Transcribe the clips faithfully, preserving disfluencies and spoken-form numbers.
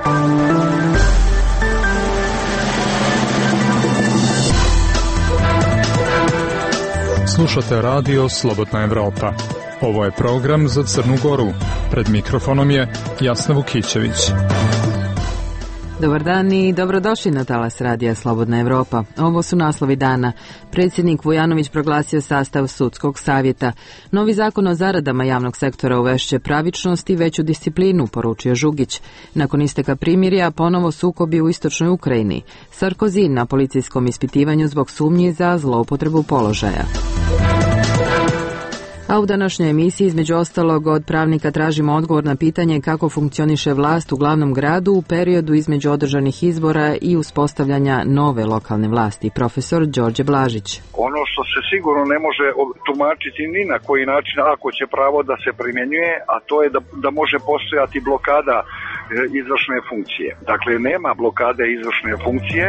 Slušate radio Slobodna Evropa. Ovo je program za Crnu Goru. Pred mikrofonom je Jasna Vukićević. Dobar dan i dobrodošli na talas radija Slobodna Evropa. Ovo su naslovi dana. Predsjednik Vujanović proglasio sastav sudskog savjeta. Novi zakon o zaradama javnog sektora uvešće pravičnost i veću disciplinu, poručio Žugić. Nakon isteka primirja, ponovo sukobi u istočnoj Ukrajini. Sarkozy na policijskom ispitivanju zbog sumnji za zloupotrebu položaja. A u današnjoj emisiji između ostalog od pravnika tražimo odgovor na pitanje kako funkcioniše vlast u glavnom gradu u periodu između održanih izbora i uspostavljanja nove lokalne vlasti. Profesor Đorđe Blažić. Ono što se sigurno ne može tumačiti ni na koji način ako će pravo da se primjenjuje, a to je da, da može postojati blokada e, izvršne funkcije. Dakle, nema blokade izvršne funkcije.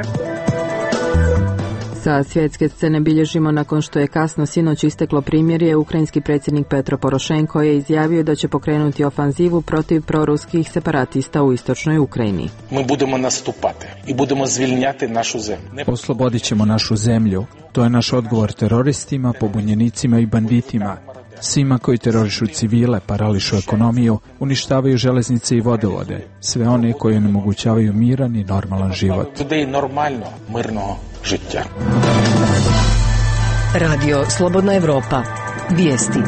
Sa svjetske scene bilježimo nakon što je kasno sinoć isteklo primirje, ukrajinski predsjednik Petro Porošenko je izjavio da će pokrenuti ofanzivu protiv proruskih separatista u istočnoj Ukrajini. Mi budemo nastupati i budemo zvilnjati našu zemlju. Oslobodit ćemo našu zemlju. To je naš odgovor teroristima, pobunjenicima i banditima. Svima koji terorišu civile, parališu ekonomiju, uništavaju železnice i vodovode. Sve one koji onemogućavaju miran i normalan život. Людей нормально, мирного життя. Radio Slobodna Evropa. Vijesti.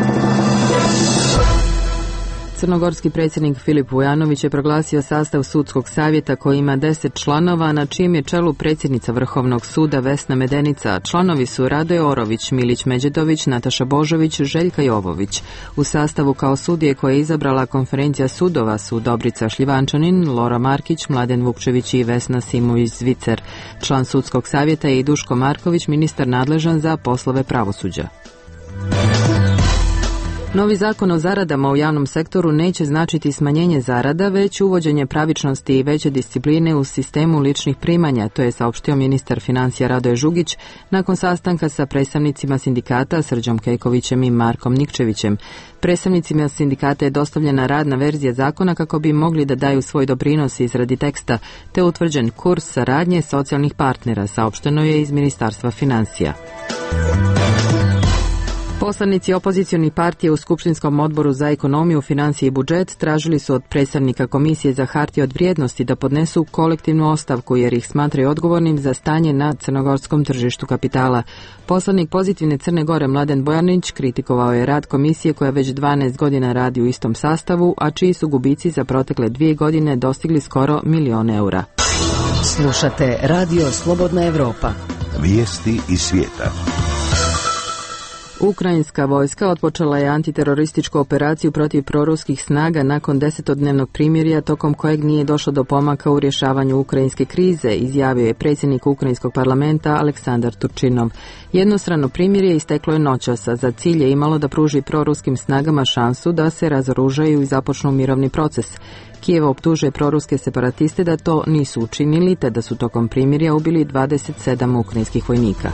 Crnogorski predsjednik Filip Vujanović je proglasio sastav sudskog savjeta koji ima deset članova, na čijem je čelu predsjednica Vrhovnog suda Vesna Medenica. Članovi su Radoje Orović, Milić Međedović, Nataša Božović, Željka Jovović. U sastavu kao sudije koje je izabrala konferencija sudova su Dobrica Šljivančanin, Lora Markić, Mladen Vukčević i Vesna Simović-Zvicer. Član sudskog savjeta je i Duško Marković, ministar nadležan za poslove pravosuđa. Novi zakon o zaradama u javnom sektoru neće značiti smanjenje zarada, već uvođenje pravičnosti i veće discipline u sistemu ličnih primanja, to je saopštio ministar financija Radoje Žugić nakon sastanka sa predstavnicima sindikata Srđom Kejkovićem i Markom Nikčevićem. Predstavnicima sindikata je dostavljena radna verzija zakona kako bi mogli da daju svoj doprinos izradi teksta, te utvrđen kurs saradnje socijalnih partnera, saopšteno je iz Ministarstva financija. Poslanici opozicionih partija u Skupštinskom odboru za ekonomiju, financije i budžet tražili su od predstavnika Komisije za hartije od vrijednosti da podnesu kolektivnu ostavku jer ih smatraju odgovornim za stanje na crnogorskom tržištu kapitala. Poslanik Pozitivne Crne Gore Mladen Bojanić kritikovao je rad komisije koja već dvanaest godina radi u istom sastavu, a čiji su gubici za protekle dvije godine dostigli skoro milion eura. Slušate Radio Slobodna Evropa. Vijesti iz svijeta. Ukrajinska vojska otpočela je antiterorističku operaciju protiv proruskih snaga nakon desetodnevnog primirja tokom kojeg nije došlo do pomaka u rješavanju ukrajinske krize, izjavio je predsjednik Ukrajinskog parlamenta Aleksandar Turčinov. Jednostrano primirje isteklo je noćas, a za cilj je imalo da pruži proruskim snagama šansu da se razoružaju i započnu mirovni proces. Kijev optužuje proruske separatiste da to nisu učinili, te da su tokom primirja ubili dvadeset sedam ukrajinskih vojnika.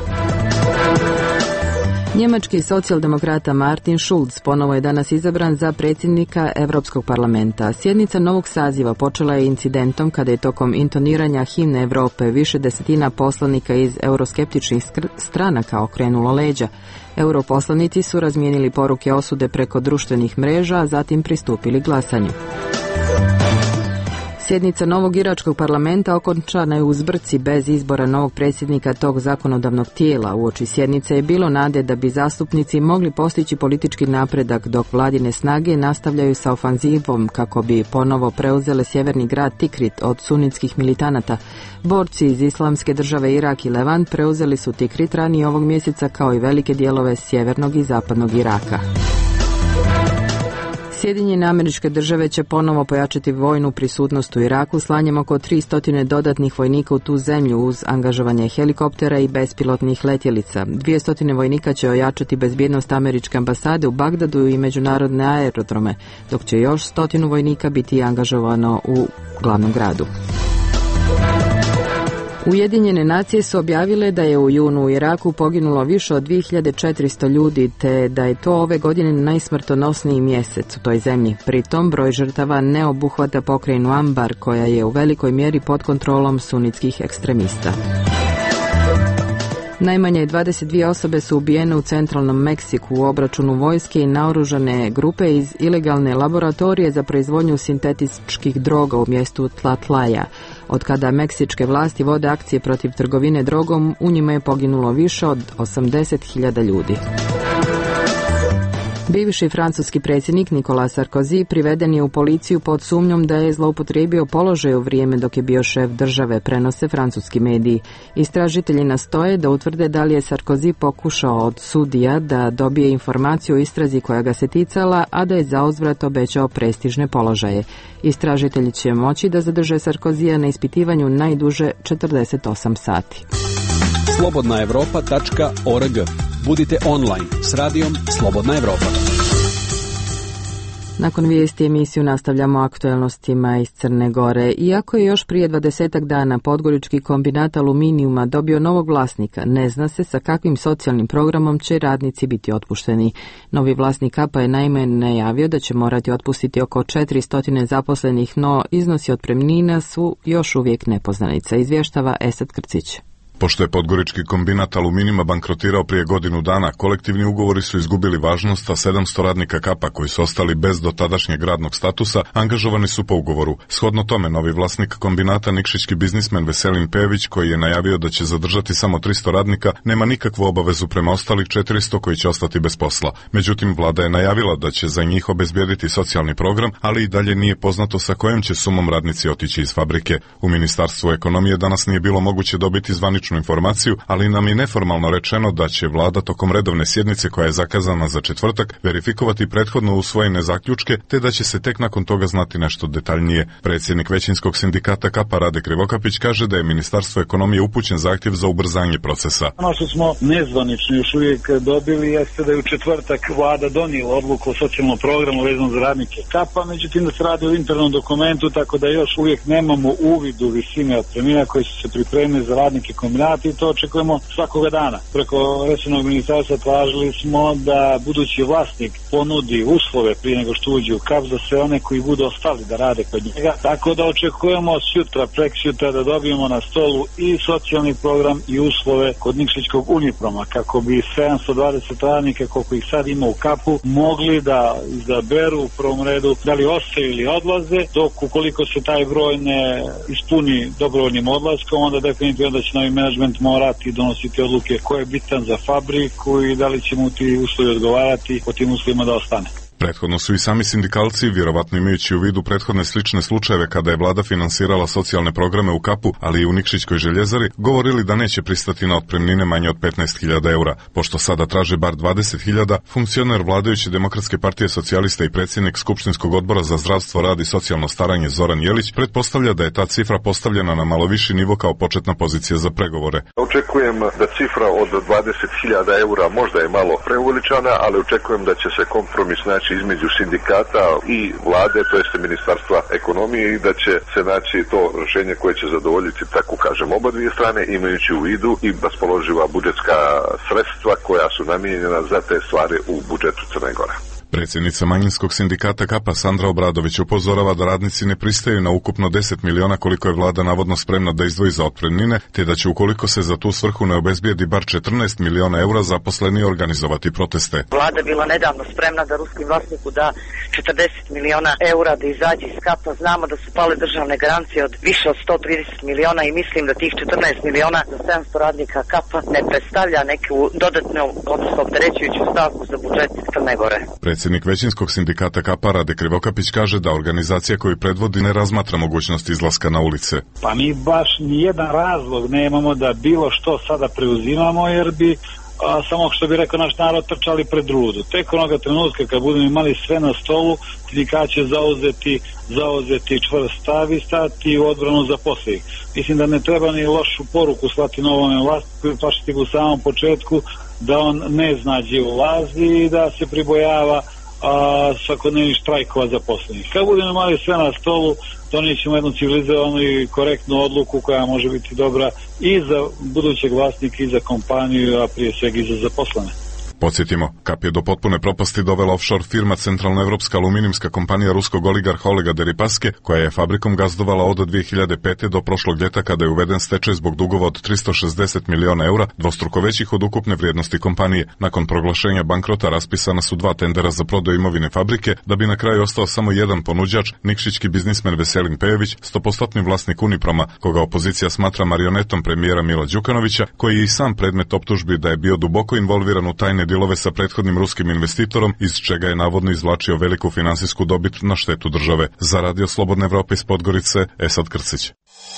Njemački socijaldemokrata Martin Schulz ponovo je danas izabran za predsjednika Europskog parlamenta. Sjednica novog saziva počela je incidentom kada je tokom intoniranja himne Europe više desetina poslanika iz euroskeptičnih stranaka okrenulo leđa. Europoslanici su razmijenili poruke osude preko društvenih mreža, a zatim pristupili glasanju. Sjednica novog iračkog parlamenta okončana je u zbrci bez izbora novog predsjednika tog zakonodavnog tijela. Uoči sjednice je bilo nade da bi zastupnici mogli postići politički napredak dok vladine snage nastavljaju sa ofanzivom kako bi ponovo preuzele sjeverni grad Tikrit od sunitskih militanata. Borci iz Islamske države Irak i Levant preuzeli su Tikrit ranije ovog mjeseca kao i velike dijelove sjevernog i zapadnog Iraka. Sjedinjene Američke Države će ponovo pojačati vojnu prisutnost u Iraku slanjem oko tristo dodatnih vojnika u tu zemlju uz angažovanje helikoptera i bespilotnih letjelica. dvjesto vojnika će ojačati bezbjednost američke ambasade u Bagdadu i međunarodne aerodrome, dok će još stotinu vojnika biti angažovano u glavnom gradu. Ujedinjene nacije su objavile da je u junu u Iraku poginulo više od dvije hiljade četiristo ljudi, te da je to ove godine najsmrtonosniji mjesec u toj zemlji. Pritom, broj žrtava ne obuhvata pokrajinu Anbar, koja je u velikoj mjeri pod kontrolom sunitskih ekstremista. Najmanje dvadeset dvije osobe su ubijene u centralnom Meksiku u obračunu vojske i naoružane grupe iz ilegalne laboratorije za proizvodnju sintetičkih droga u mjestu Tlatlaja. Od kada meksičke vlasti vode akcije protiv trgovine drogom, u njima je poginulo više od osamdeset hiljada ljudi. Bivši francuski predsjednik Nicolas Sarkozy priveden je u policiju pod sumnjom da je zloupotrijebio položaj u vrijeme dok je bio šef države, prenose francuski mediji. Istražitelji nastoje da utvrde da li je Sarkozy pokušao od sudija da dobije informaciju o istrazi koja ga se ticala, a da je zauzvrat obećao prestižne položaje. Istražitelji će moći da zadrže Sarkozyja na ispitivanju najduže četrdeset osam sati. slobodna evropa tačka org. Budite online s radijom Slobodna Evropa. Nakon vijesti emisiju nastavljamo aktuelnostima iz Crne Gore. Iako je još prije dvadesetak dana Podgorički kombinat aluminijuma dobio novog vlasnika, ne zna se sa kakvim socijalnim programom će radnici biti otpušteni. Novi vlasnik Kapa je naime najavio da će morati otpustiti oko četiristo zaposlenih, no iznosi otpremnina su još uvijek nepoznanica, izvještava Esad Krcić. Pošto je Podgorički kombinat aluminijuma bankrotirao prije godinu dana, kolektivni ugovori su izgubili važnost, a sedamsto radnika Kapa koji su ostali bez dotadašnjeg radnog statusa angažovani su po ugovoru. Shodno tome, novi vlasnik kombinata, nikšićki biznismen Veselin Pejević, koji je najavio da će zadržati samo tristo radnika, nema nikakvu obavezu prema ostalih četiristo koji će ostati bez posla. Međutim, vlada je najavila da će za njih obezbijediti socijalni program, ali i dalje nije poznato sa kojom će sumom radnici otići iz fabrike. U Ministarstvu ekonomije danas nije bilo moguće dobiti zvaničnu informaciju, ali nam je neformalno rečeno da će vlada tokom redovne sjednice koja je zakazana za četvrtak verifikovati prethodno usvojene zaključke, te da će se tek nakon toga znati nešto detaljnije. Predsjednik većinskog sindikata Kapa Rade Krivokapić kaže da je Ministarstvo ekonomije upućen zahtjev za ubrzanje procesa. Ono što smo nezvanično još uvijek dobili jeste da je u četvrtak vlada donijela odluku o socijalnom programu vezano za radnike Kapa, međutim da se radi o internom dokumentu, tako da još uvijek nemamo uvid u visine otpremnina koje su se pripremili za radnike kombinata i to očekujemo svakoga dana. Preko resornog ministarstva tražili smo da budući vlasnik ponudi uslove prije nego što uđe u Kap za sve one koji budu ostali da rade kod njega. Tako da očekujemo sutra, preksutra da dobijemo na stolu i socijalni program i uslove kod Nikšićkog Uniproma, kako bi sedamsto dvadeset radnika koliko ih sad ima u Kapu mogli da izaberu u prvom redu da li ostaju ili odlaze, dok ukoliko se taj broj ne ispuni dobrovoljnim odlaskom, onda definitivno da će novi menadžment morati donositi odluke ko je bitan za fabriku i da li će mu ti uslovi odgovarati po tim uslovima da ostane. Prethodno su i sami sindikalci, vjerovatno imajući u vidu prethodne slične slučajeve kada je vlada finansirala socijalne programe u Kapu, ali i u Nikšićkoj željezari, govorili da neće pristati na otpremnine manje od petnaest hiljada eura. Pošto sada traže bar dvadeset hiljada, funkcioner vladajuće Demokratske partije socijalista i predsjednik Skupštinskog odbora za zdravstvo, rad i socijalno staranje Zoran Jelić pretpostavlja da je ta cifra postavljena na malo viši nivo kao početna pozicija za pregovore. Očekujem da cifra od dvadeset hiljada eura možda je malo preuveličana, ali očekujem da će se kompromis naći između sindikata i vlade, to jeste Ministarstva ekonomije, i da će se naći to rješenje koje će zadovoljiti, tako kažem, oba dvije strane, imajući u vidu i raspoloživa budžetska sredstva koja su namijenjena za te stvari u budžetu Crne Gore. Predsjednica manjinskog sindikata Kapa Sandra Obradović upozorava da radnici ne pristaju na ukupno deset miliona koliko je vlada navodno spremna da izdvoji za otpremnine, te da će ukoliko se za tu svrhu ne obezbijedi bar četrnaest miliona eura zaposleni organizovati proteste. Vlada bila nedavno spremna da ruskim vlasniku da četrdeset miliona eura da izađe iz Kapa. Znamo da su pale državne garancije od više od sto trideset miliona i mislim da tih četrnaest miliona za sedamsto radnika Kapa ne predstavlja neku dodatnu, odnosno opterećujuću stavku za budžet Crne Gore. Predsjednik većinskog sindikata Kapa Rade Krivokapić kaže da organizacija koju predvodi ne razmatra mogućnost izlaska na ulice. Pa mi baš nijedan razlog nemamo da bilo što sada preuzimamo, jer bi a, samo što bi rekao naš narod trčali pred rudu. Tek onoga trenutka kad budemo imali sve na stolu, sindikat će zauzeti, zauzeti čvrst stav i stati u odbranu zaposlenih. Mislim da ne treba ni lošu poruku slati novome vlasniku i plašiti ga u samom početku da on ne zna gdje ulazi i da se pribojava a svakodnevnih štrajkova zaposlenih. Kad budemo imali sve na stolu, donijet ćemo jednu civilizovanu i korektnu odluku koja može biti dobra i za budućeg vlasnika i za kompaniju, a prije svega i za zaposlene. Podsjetimo, Kap je do potpune propasti dovela offshore firma Centralnoevropska aluminijska kompanija ruskog oligarha Olega Deripaske, koja je fabrikom gazdovala od dve hiljade pete do prošlog ljeta kada je uveden stečaj zbog dugova od tristo šezdeset miliona eura, dvostruko većih od ukupne vrijednosti kompanije. Nakon proglašenja bankrota raspisana su dva tendera za prodaju imovine fabrike, da bi na kraju ostao samo jedan ponuđač, nikšićki biznismen Veselin Pejević, stopostotni vlasnik Uniproma, koga opozicija smatra marionetom premijera Mila Đukanovića, koji je i sam predmet optužbi da je bio duboko involviran u tajne dilove sa prethodnim ruskim investitorom, iz čega je navodno izvlačio veliku finansijsku dobit na štetu države. Za Radio Slobodna Evropa iz Podgorice, Esad Krcić.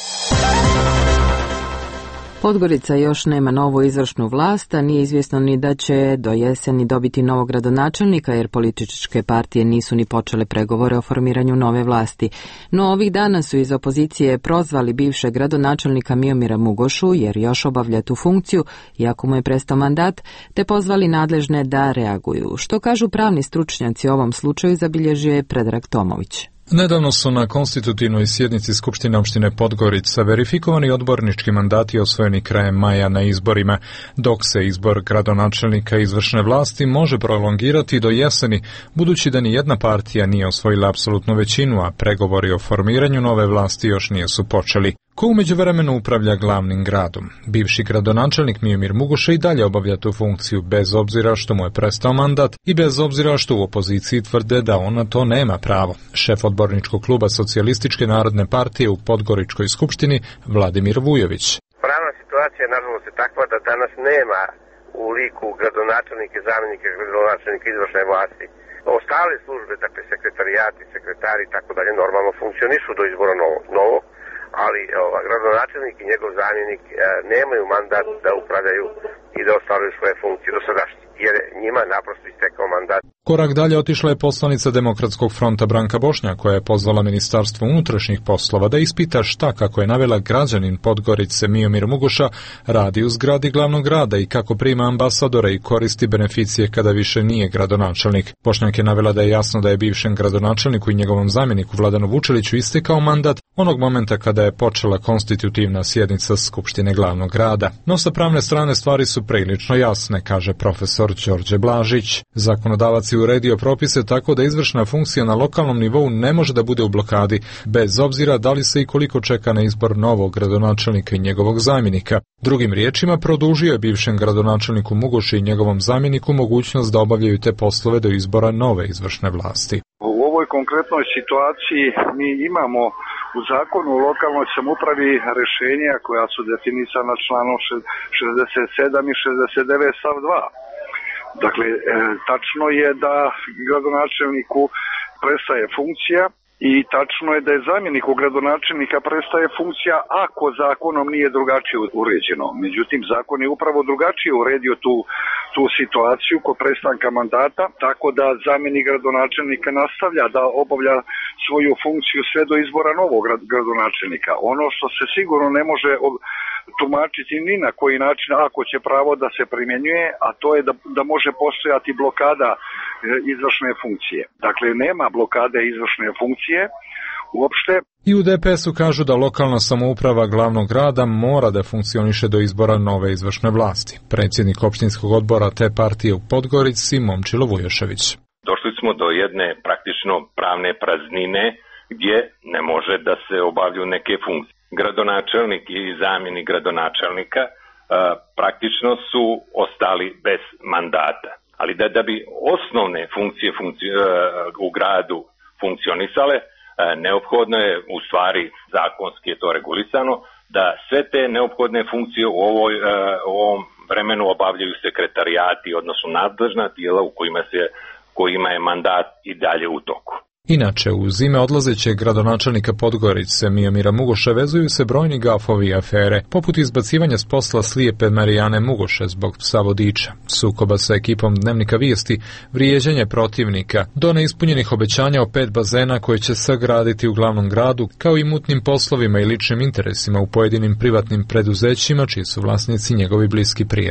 Podgorica još nema novu izvršnu vlast, a nije izvjesno ni da će do jeseni dobiti novog gradonačelnika, jer političke partije nisu ni počele pregovore o formiranju nove vlasti. No ovih dana su iz opozicije prozvali bivšeg gradonačelnika Miomira Mugošu, jer još obavlja tu funkciju, iako mu je prestao mandat, te pozvali nadležne da reaguju. Što kažu pravni stručnjaci o ovom slučaju, zabilježio je Predrag Tomović. Nedavno su na konstitutivnoj sjednici Skupštine opštine Podgorica verifikovani odbornički mandati osvojeni krajem maja na izborima, dok se izbor gradonačelnika izvršne vlasti može prolongirati do jeseni, budući da ni jedna partija nije osvojila apsolutnu većinu, a pregovori o formiranju nove vlasti još nisu počeli. Ko u međuvremenu upravlja glavnim gradom? Bivši gradonačelnik Miomir Mugoša i dalje obavlja tu funkciju, bez obzira što mu je prestao mandat i bez obzira što u opoziciji tvrde da on na to nema pravo. Šef odborničkog kluba Socijalističke narodne partije u Podgoričkoj skupštini Vladimir Vujović. Pravna situacija nažalost je takva da danas nema u liku gradonačelnika i zamjenika gradonačelnika izvršne vlasti. Ostale službe, dakle sekretarijati, sekretari i tako dalje, normalno funkcionišu do izbora novog, novog ali ova, gradonačelnik i njegov zamjenik e, nemaju mandat da upravljaju i da ostvaruju svoje funkcije do sadašnje, jer njima naprosto istekao mandat. Korak dalje otišla je poslanica Demokratskog fronta Branka Bošnjak, koja je pozvala Ministarstvo unutrašnjih poslova da ispita šta, kako je navela građanin Podgorice Miomir Mugoša, radi u zgradi glavnog grada i kako prima ambasadora i koristi beneficije kada više nije gradonačelnik. Bošnjak je navela da je jasno da je bivšem gradonačelniku i njegovom zamjeniku Vladanu Vučeliću istekao mandat onog momenta kada je počela konstitutivna sjednica Skupštine glavnog grada. No sa pravne strane stvari su prilično jasne, kaže profesor Đorđe Blažić. Zakonodavac je uredio propise tako da izvršna funkcija na lokalnom nivou ne može da bude u blokadi, bez obzira da li se i koliko čeka na izbor novog gradonačelnika i njegovog zamjenika. Drugim riječima, produžio je bivšem gradonačelniku Mugoši i njegovom zamjeniku mogućnost da obavljaju te poslove do izbora nove izvršne vlasti. U ovoj konkretnoj situaciji mi imamo u zakonu o lokalnoj samoupravi rješenja koja su definisana članom šezdeset sedam i šezdeset devet stav dva. Dakle, e, tačno je da gradonačelniku prestaje funkcija i tačno je da je zamjeniku gradonačelnika prestaje funkcija ako zakonom nije drugačije uređeno. Međutim, zakon je upravo drugačije uredio tu, tu situaciju kod prestanka mandata, tako da zamjenik gradonačelnika nastavlja da obavlja svoju funkciju sve do izbora novog gradonačelnika. Ono što se sigurno ne može tumačiti ni na koji način ako će pravo da se primjenjuje, a to je da, da može postojati blokada izvršne funkcije. Dakle, nema blokade izvršne funkcije uopšte. I u D P S-u kažu da lokalna samouprava glavnog grada mora da funkcioniše do izbora nove izvršne vlasti. Predsjednik opštinskog odbora te partije u Podgorici Momčilo Vujošević. Došli smo do jedne praktično pravne praznine gdje ne može da se obavljaju neke funkcije. Gradonačelnik i zamjenik gradonačelnika uh, praktično su ostali bez mandata. Ali da, da bi osnovne funkcije funkci, uh, u gradu funkcionisale, uh, neophodno je, u stvari zakonski je to regulisano, da sve te neophodne funkcije u, ovoj, uh, u ovom vremenu obavljaju sekretarijati, odnosno nadležna tijela u kojima, se, kojima je mandat i dalje u toku. Inače, uz ime odlazećeg gradonačelnika Podgorice Miomira Mugoša vezuju se brojni gafovi i afere, poput izbacivanja s posla slijepe Marijane Mugoše zbog psa vodiča, sukoba sa ekipom Dnevnika Vijesti, vrijeđanje protivnika, do neispunjenih obećanja o pet bazena koje će sagraditi u glavnom gradu, kao i mutnim poslovima i ličnim interesima u pojedinim privatnim preduzećima čiji su vlasnici njegovi bliski prijatelji.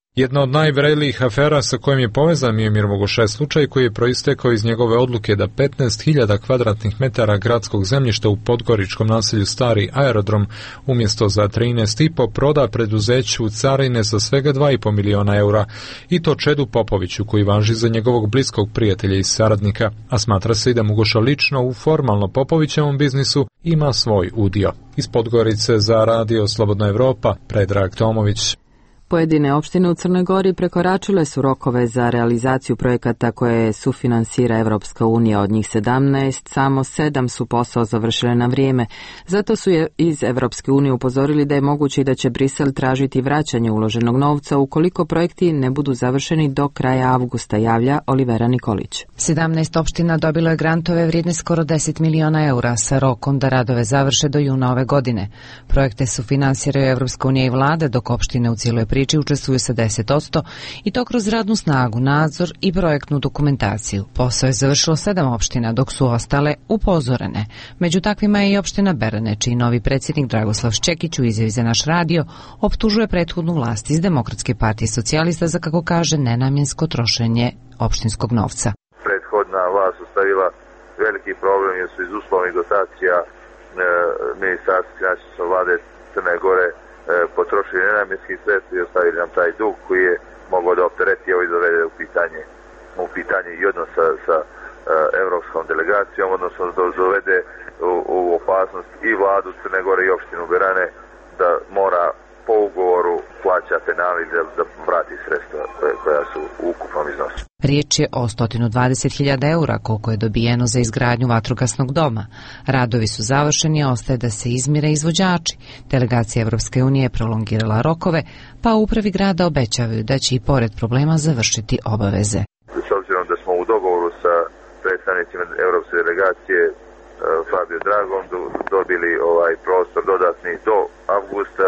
Jedna od najvrelijih afera sa kojim je povezan Miomir Muguša je slučaj koji je proistekao iz njegove odluke da petnaest hiljada kvadratnih metara gradskog zemljišta u podgoričkom naselju Stari aerodrom umjesto za trinaest i po proda preduzeću Carine za svega dva i po miliona eura, i to Čedu Popoviću koji važi za njegovog bliskog prijatelja i saradnika, a smatra se i da Muguša lično u formalno Popovićevom biznisu ima svoj udio. Iz Podgorice za Radio Slobodna Evropa, Predrag Tomović. Pojedine opštine u Crnoj Gori prekoračile su rokove za realizaciju projekata koje sufinansira Evropska unija. Od njih sedamnaest, samo sedam su posao završile na vrijeme. Zato su je iz Evropske unije upozorili da je moguće da će Brisel tražiti vraćanje uloženog novca ukoliko projekti ne budu završeni do kraja avgusta, javlja Olivera Nikolić. sedamnaest opština dobilo je grantove vrijedne skoro deset miliona eura sa rokom da radove završe do juna ove godine. Projekte sufinansiraju Evropska unija i vlade, dok opštine u cijeloj priči učestvuju sa deset posto i to kroz radnu snagu, nadzor i projektnu dokumentaciju. Posao je završilo sedam opština, dok su ostale upozorene. Među takvima je i opština Berane, čiji novi predsjednik Dragoslav Ščekić u izjavi za naš radio optužuje prethodnu vlast iz Demokratske partije socijalista za, kako kaže, nenamjensko trošenje opštinskog novca. Prethodna vlast ostavila veliki problem jer su iz uslovnih dotacija e, ministarstva financijske vlade Crne Gore potrošili nenamjenskih sredstva i ostavili nam taj dug koji je mogao da optereti i dovede u pitanje, u pitanje i odnos sa, sa uh, evropskom delegacijom, odnosno da dovede u, u opasnost i vladu Crne Gore i opštinu Berane da mora po ugovoru plaća penali da, da vrati sredstva koja, koja su u ukupnom iznosu. Riječ je o sto dvadeset hiljada eura koliko je dobijeno za izgradnju vatrogasnog doma. Radovi su završeni, a ostaje da se izmire izvođači. Delegacija Evropske unije je prolongirala rokove, pa u upravi grada obećavaju da će i pored problema završiti obaveze. S obzirom da smo u dogovoru sa predstavnicima Evropske delegacije Fabio Dragom dobili ovaj prostor dodatni do avgusta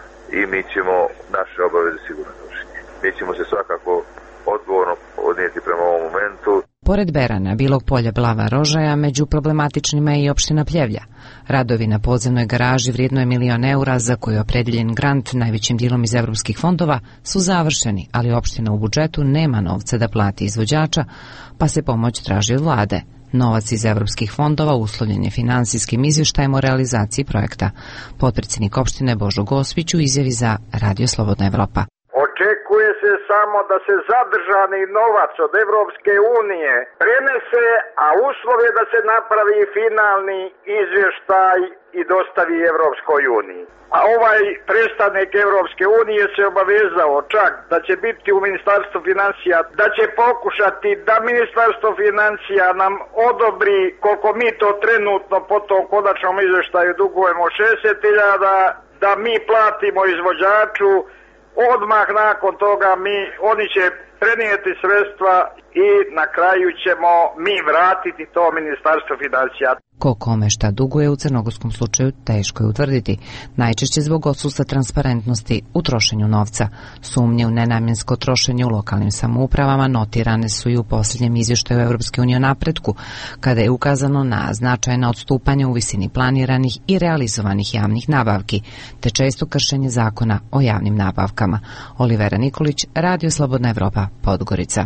i mi ćemo naše obaveze sigurno završiti. Mi ćemo se svakako odgovorno odnijeti prema ovom momentu. Pored Berana, Bilog Polja, Blava, Rožaja, među problematičnima je i opština Pljevlja. Radovi na podzemnoj garaži vrijedno je milion eura za koju je opredjeljen grant najvećim dijelom iz evropskih fondova su završeni, ali opština u budžetu nema novca da plati izvođača, pa se pomoć traži od vlade. Novac iz evropskih fondova uslovljen je finansijskim izvještajem o realizaciji projekta. Potpredsjednik opštine Božo Gospić u izjavi za Radio Slobodna Evropa. Očekuje se samo da se zadržani novac od Evropske unije prenese, a uslov je da se napravi finalni izvještaj i dostavi Evropskoj uniji. A ovaj predstavnik Evropske unije se obavezao čak da će biti u Ministarstvu financija, da će pokušati da Ministarstvo financija nam odobri koliko mi to trenutno po tom konačnom izvještaju dugujemo šezdeset hiljada, da mi platimo izvođaču. Odmah nakon toga mi, oni će prenijeti sredstva i na kraju ćemo mi vratiti to Ministarstvo financija. Ko kome šta duguje u crnogorskom slučaju teško je utvrditi, najčešće zbog odsustva transparentnosti u trošenju novca. Sumnje u nenamjensko trošenje u lokalnim samoupravama notirane su i u posljednjem izvještaju Evropske unije o napretku, kada je ukazano na značajna odstupanja u visini planiranih i realizovanih javnih nabavki, te često kršenje zakona o javnim nabavkama. Olivera Nikolić, Radio Slobodna Evropa, Podgorica.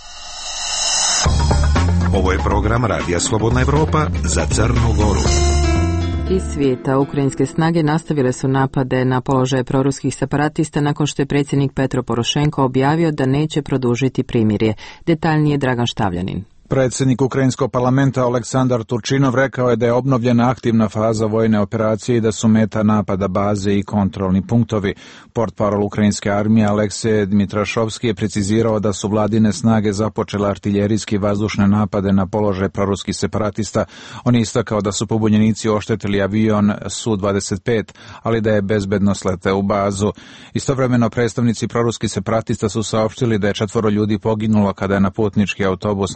Ovo je program Radija Slobodna Evropa za Crnu Goru. Iz svijeta ukrajinske snage nastavile su napade na položaje proruskih separatista nakon što je predsjednik Petro Porošenko objavio da neće produžiti primirje. Detaljnije Dragan Štavljanin. Predsjednik Ukrajinskog parlamenta Oleksandar Turčinov rekao je da je obnovljena aktivna faza vojne operacije i da su meta napada baze i kontrolni punktovi. Portparol ukrajinske armije Aleksej Dmitrašovski je precizirao da su vladine snage započele artiljerijski vazdušne napade na položaj proruskih separatista. On je istakao da su pobunjenici oštetili avion Su dvadeset pet, ali da je bezbedno sleteo u bazu. Istovremeno predstavnici proruskih separatista su saopštili da je četvoro ljudi poginulo kada je na putnički autobus na području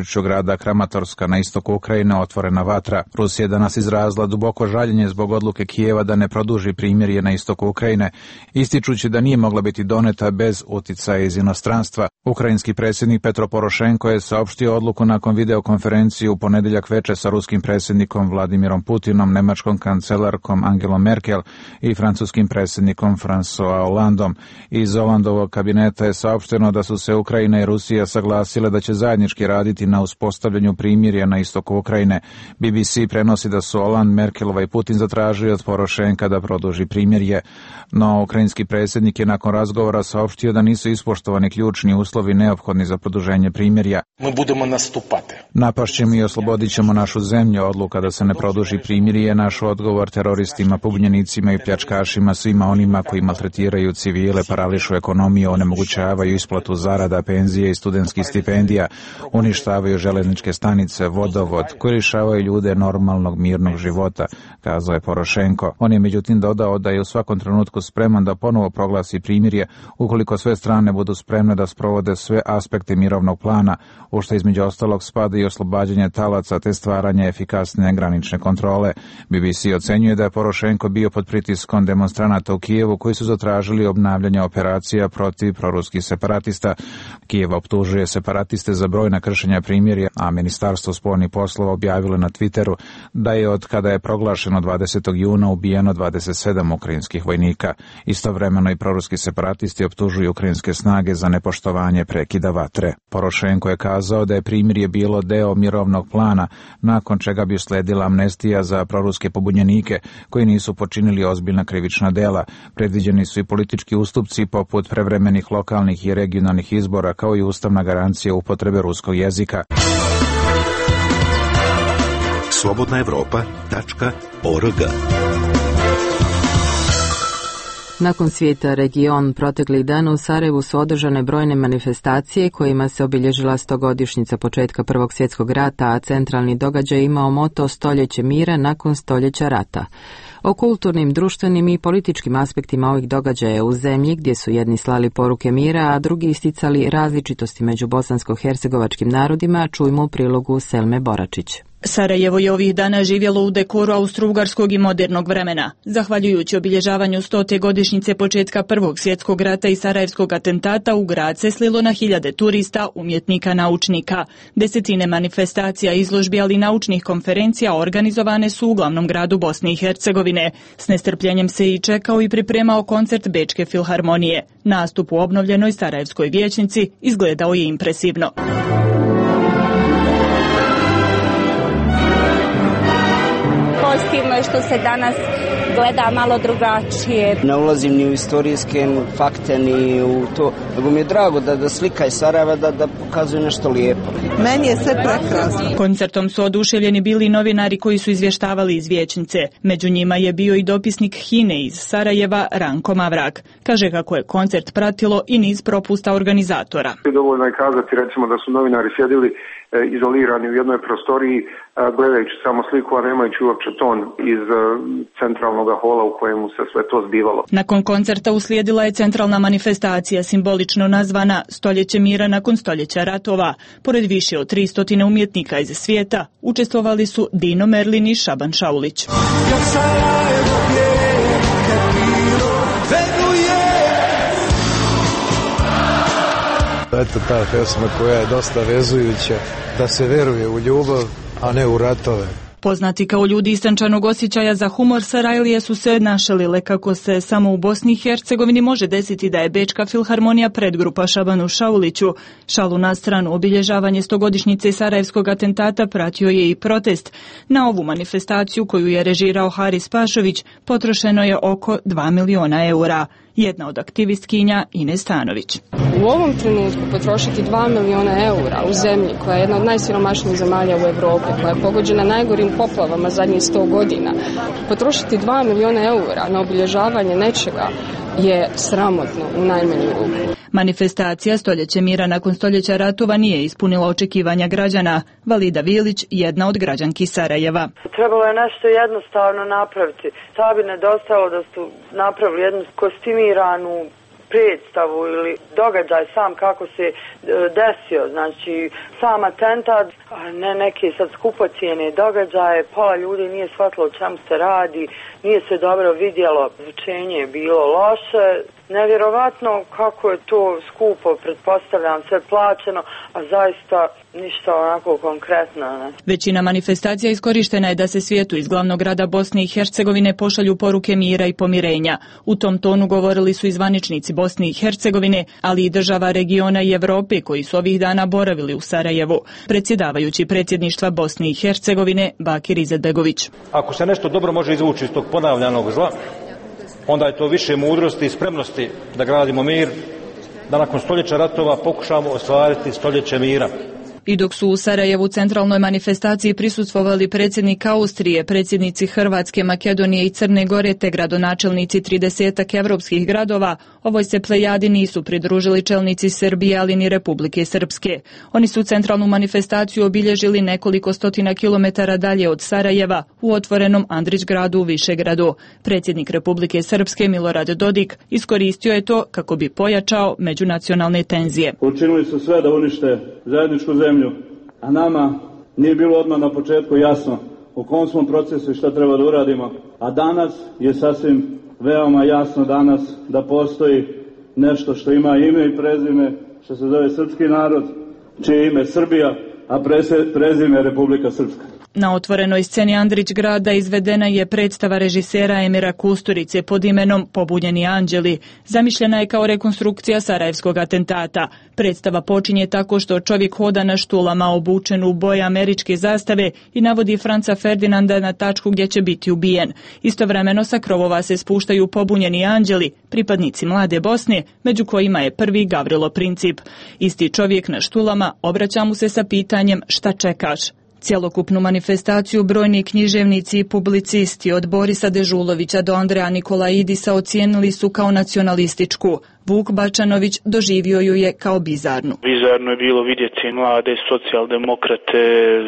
području grada Kramatorska na istoku Ukrajine otvorena vatra. Rusija je danas izrazila duboko žaljenje zbog odluke Kijeva da ne produži primirje na istoku Ukrajine, ističući da nije mogla biti doneta bez uticaja iz inostranstva. Ukrajinski predsjednik Petro Porošenko je saopštio odluku nakon videokonferencije u ponedjeljak veče sa ruskim predsjednikom Vladimirom Putinom, nemačkom kancelarkom Angelom Merkel i francuskim predsjednikom François Hollandom. Iz Hollandovog kabineta je saopšteno da su se Ukrajina i Rusija saglasile da će zajednički raditi na uspostavljanju primirja na istoku Ukrajine. B B C prenosi da su Holland, Merkelova i Putin zatražili od Porošenka da produži primirje. No, ukrajinski predsjednik je nakon razgovora saopštio da nisu ispoštovani ključni uslovi neophodni za produženje primirja. Mi budemo nastupati. Napašćemo i oslobodit ćemo našu zemlju. Odluka da se ne produži primirje je naš odgovor teroristima, pobunjenicima i pljačkašima, svima onima koji maltretiraju civile, parališu ekonomiju, onemogućavaju isplatu zarada, penzije i studentskih stipendija, uništavaju željezničke stanice, vodovod, koji lišavaju ljude normalnog mirnog života, kazao je Porošenko. On je međutim dodao da je u svakom trenutku spreman da ponovo proglasi primirje ukoliko sve strane budu spremne da sprovode sve aspekte mirovnog plana, u što između ostalog spada i oslobađanje talaca te stvaranje efikasne granične kontrole. B B C ocenjuje da je Porošenko bio pod pritiskom demonstranata u Kijevu koji su zatražili obnavljanje operacija protiv proruskih separatista. Kijev optužuje separatiste za brojna kršenja primirja, a Ministarstvo spoljnih poslova objavilo na Twitteru da je od kada je proglašeno dvadesetog juna ubijeno dvadeset sedam ukrajinskih vojnika. Istovremeno i proruski separatisti optužuju ukrajinske snage za nepoštovanje prekida vatre. Porošenko je kazao da je primirje bilo deo mirovnog plana, nakon čega bi usledila amnestija za proruske pobunjenike koji nisu počinili ozbiljna krivična dela. Predviđeni su i politički ustupci poput prevremenih lokalnih i regionalnih izbora, kao i ustavna garancija upotrebe ruskog jezika. slobodna evropa tačka org. Nakon svijeta region proteklih dana u Sarajevu su održane brojne manifestacije kojima se obilježila stogodišnjica početka Prvog svjetskog rata, a centralni događaj imao moto Stoljeće mira nakon stoljeća rata. O kulturnim, društvenim i političkim aspektima ovih događaja u zemlji, gdje su jedni slali poruke mira, a drugi isticali različitosti među bosansko-hercegovačkim narodima, čujmo u prilogu Selme Boračić. Sarajevo je ovih dana živjelo u dekoru austrougarskog i modernog vremena. Zahvaljujući obilježavanju stote godišnjice početka Prvog svjetskog rata i sarajevskog atentata, u grad se slilo na hiljade turista, umjetnika, naučnika. Desetine manifestacija, izložbi, ali i naučnih konferencija organizovane su u glavnom gradu Bosne i Hercegovine. S nestrpljenjem se i čekao i pripremao koncert Bečke filharmonije. Nastup u obnovljenoj sarajevskoj vijećnici izgledao je impresivno. Pozitivno je što se danas gleda malo drugačije. Ne ulazim ni u istorijske fakte, ni u to, nego mi je drago da, da slika iz Sarajeva da, da pokazuje nešto lijepo. Meni je sve prekrasno. Koncertom su oduševljeni bili novinari koji su izvještavali iz vijećnice. Među njima je bio i dopisnik Hine iz Sarajeva, Ranko Mavrak. Kaže kako je koncert pratilo i niz propusta organizatora. Dovoljno je kazati recimo da su novinari sjedili izolirani u jednoj prostoriji gledajući samo sliku, a nemajući uopće ton iz centralnog hola u kojemu se sve to zbivalo. Nakon koncerta uslijedila je centralna manifestacija, simbolično nazvana Stoljeće mira nakon stoljeća ratova. Pored više od tristo umjetnika iz svijeta, učestvovali su Dino Merlin i Šaban Šaulić. Eto ta pesma koja je dosta vezujuća, da se veruje u ljubav, a ne u ratove. Poznati kao ljudi istančanog osjećaja za humor, Sarajlije su se našalile kako se samo u Bosni i Hercegovini može desiti da je Bečka filharmonija predgrupa Šabanu Šauliću. Šalu na stranu, obilježavanje stogodišnjice sarajevskog atentata pratio je i protest. Na ovu manifestaciju koju je režirao Haris Pašović potrošeno je oko dva miliona eura. Jedna od aktivistkinja Ines Stanović. U ovom trenutku potrošiti dva miliona eura u zemlji koja je jedna od najsiromašnijih zemalja u Europi, koja je pogođena najgorim poplavama zadnjih sto godina, potrošiti dva miliona eura na obilježavanje nečega je sramotno u najmanju ruku. Manifestacija Stoljeće mira nakon stoljeća ratova nije ispunila očekivanja građana. Valida Vilić, jedna od građanki Sarajeva. Trebalo je nešto jednostavno napraviti. Sad bi nedostalo da su napravili jednu kostimiranu predstavu ili događaj sam kako se desio, znači sam atentat, ne neke sad skupocijene događaje, pola ljudi nije shvatilo o čemu se radi, nije se dobro vidjelo, zvučenje je bilo loše, nevjerovatno kako je to skupo, pretpostavljam, sve plaćeno, a zaista ništa onako konkretno. Ne? Većina manifestacija iskorištena je da se svijetu iz glavnog grada Bosne i Hercegovine pošalju poruke mira i pomirenja. U tom tonu govorili su i zvaničnici Bosne i Hercegovine, ali i država regiona i Evrope koji su ovih dana boravili u Sarajevu. Predsjedavajući predsjedništva Bosne i Hercegovine Bakir Izetbegović. Ako se nešto dobro može izvući iz tog ponavljanog zla, onda je to više mudrosti i spremnosti da gradimo mir, da nakon stoljeća ratova pokušamo ostvariti stoljeće mira. I dok su u Sarajevu centralnoj manifestaciji prisustvovali predsjednik Austrije, predsjednici Hrvatske, Makedonije i Crne Gore te gradonačelnici tridesetak evropskih gradova, ovoj se plejadi nisu pridružili čelnici Srbije, ali ni Republike Srpske. Oni su centralnu manifestaciju obilježili nekoliko stotina kilometara dalje od Sarajeva u otvorenom Andrić gradu u Višegradu. Predsjednik Republike Srpske Milorad Dodik iskoristio je to kako bi pojačao međunacionalne tenzije. Učinili su sve da unište zajedničku zemlju, a nama nije bilo odmah na početku jasno u kom smo procesu i šta treba da uradimo, a danas je sasvim veoma jasno danas da postoji nešto što ima ime i prezime, što se zove srpski narod, čije ime Srbija, a prezime Republika Srpska. Na otvorenoj sceni Andrić grada izvedena je predstava režisera Emira Kusturice pod imenom Pobunjeni anđeli. Zamišljena je kao rekonstrukcija sarajevskog atentata. Predstava počinje tako što čovjek hoda na štulama obučen u boje američke zastave i navodi Franca Ferdinanda na tačku gdje će biti ubijen. Istovremeno sa krovova se spuštaju pobunjeni anđeli, pripadnici mlade Bosne, među kojima je prvi Gavrilo Princip. Isti čovjek na štulama obraća mu se sa pitanjem šta čekaš. Cjelokupnu manifestaciju brojni književnici i publicisti od Borisa Dežulovića do Andreja Nikolaidisa ocijenili su kao nacionalističku. Vuk Bačanović doživio ju je kao bizarnu. Bizarno je bilo vidjeti mlade socijaldemokrate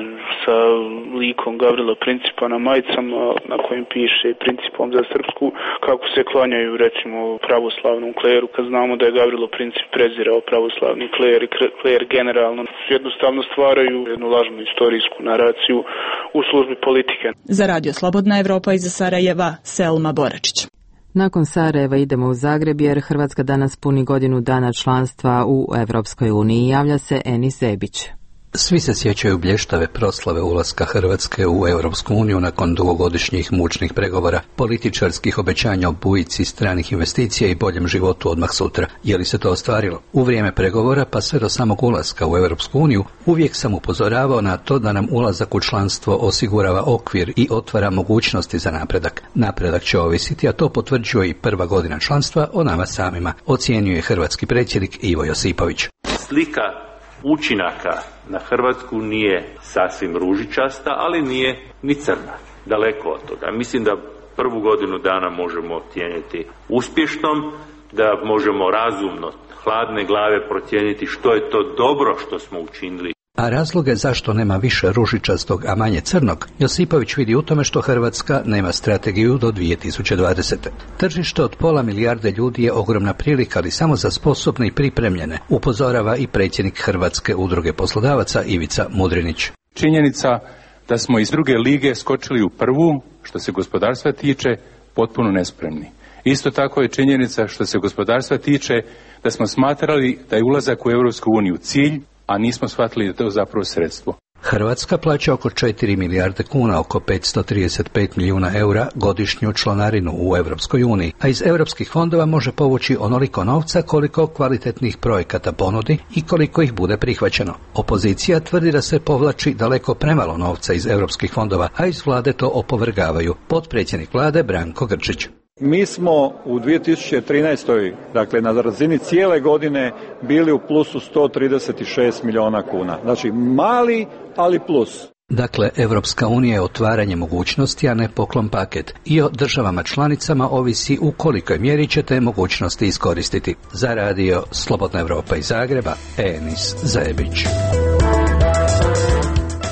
sa likom Gavrila Principa na majicama na kojim piše Principom za Srpsku, kako se klanjaju recimo pravoslavnom kleru, kad znamo da je Gavrilo Princip prezirao pravoslavni kler i kler generalno. Jednostavno stvaraju jednu lažnu istorijsku naraciju u službi politike. Za Radio Slobodna Evropa iz Sarajeva, Selma Boračić. Nakon Sarajeva idemo u Zagreb jer Hrvatska danas puni godinu dana članstva u Evropskoj uniji. Javlja se Enis Zebić. Svi se sjećaju blještave proslave ulaska Hrvatske u Europsku uniju nakon dugogodišnjih mučnih pregovora, političarskih obećanja o bujici stranih investicija i boljem životu odmah sutra. Je li se to ostvarilo? U vrijeme pregovora pa sve do samog ulaska u Europsku uniju uvijek sam upozoravao na to da nam ulazak u članstvo osigurava okvir i otvara mogućnosti za napredak. Napredak će ovisiti, a to potvrđuje i prva godina članstva o nama samima, ocjenjuje hrvatski predsjednik Ivo Josipović. Slika učinaka na Hrvatsku nije sasvim ružičasta, ali nije ni crna. Daleko od toga. Mislim da prvu godinu dana možemo ocijeniti uspješnom, da možemo razumno, hladne glave procijeniti što je to dobro što smo učinili. A razloge zašto nema više ružičastog, a manje crnog, Josipović vidi u tome što Hrvatska nema strategiju do dvije tisuće dvadesete. Tržište od pola milijarde ljudi je ogromna prilika, ali samo za sposobne i pripremljene, upozorava i predsjednik Hrvatske udruge poslodavaca Ivica Mudrinić. Činjenica da smo iz druge lige skočili u prvu, što se gospodarstva tiče, potpuno nespremni. Isto tako je činjenica što se gospodarstva tiče da smo smatrali da je ulazak u Europsku uniju cilj, a nismo shvatili da je to zapravo sredstvo. Hrvatska plaća oko četiri milijarde kuna, oko petsto trideset pet milijuna eura godišnju članarinu u Europskoj uniji, a iz europskih fondova može povući onoliko novca koliko kvalitetnih projekata ponudi i koliko ih bude prihvaćeno. Opozicija tvrdi da se povlači daleko premalo novca iz europskih fondova, a iz vlade to opovrgavaju. Potpredsjednik vlade Branko Grčić. Mi smo u dvije tisuće trinaestoj. dakle na razini cijele godine bili u plusu sto trideset šest milijuna kuna. Znači mali, ali plus. Dakle, Evropska unija je otvaranje mogućnosti, a ne poklon paket. I o državama članicama ovisi u kolikoj mjeri će te mogućnosti iskoristiti. Za Radio Slobodna Evropa iz Zagreba, Enis Zebić.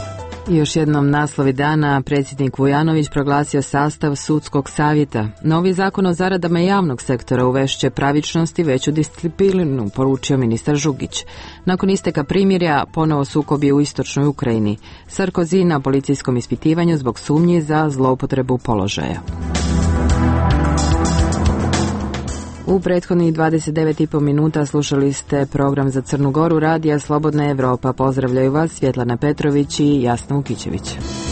I još jednom naslovi dana, predsjednik Vujanović proglasio sastav sudskog savjeta. Novi zakon o zaradama javnog sektora uvešće pravičnost i veću disciplinu, poručio ministar Žugić. Nakon isteka primirja, ponovo sukobi u istočnoj Ukrajini. Sarkozy na policijskom ispitivanju zbog sumnji za zloupotrebu položaja. U prethodnih dvadeset devet i po minuta slušali ste program za Crnu Goru radija Slobodna Evropa. Pozdravljaju vas Svjetlana Petrović i Jasna Ukićević.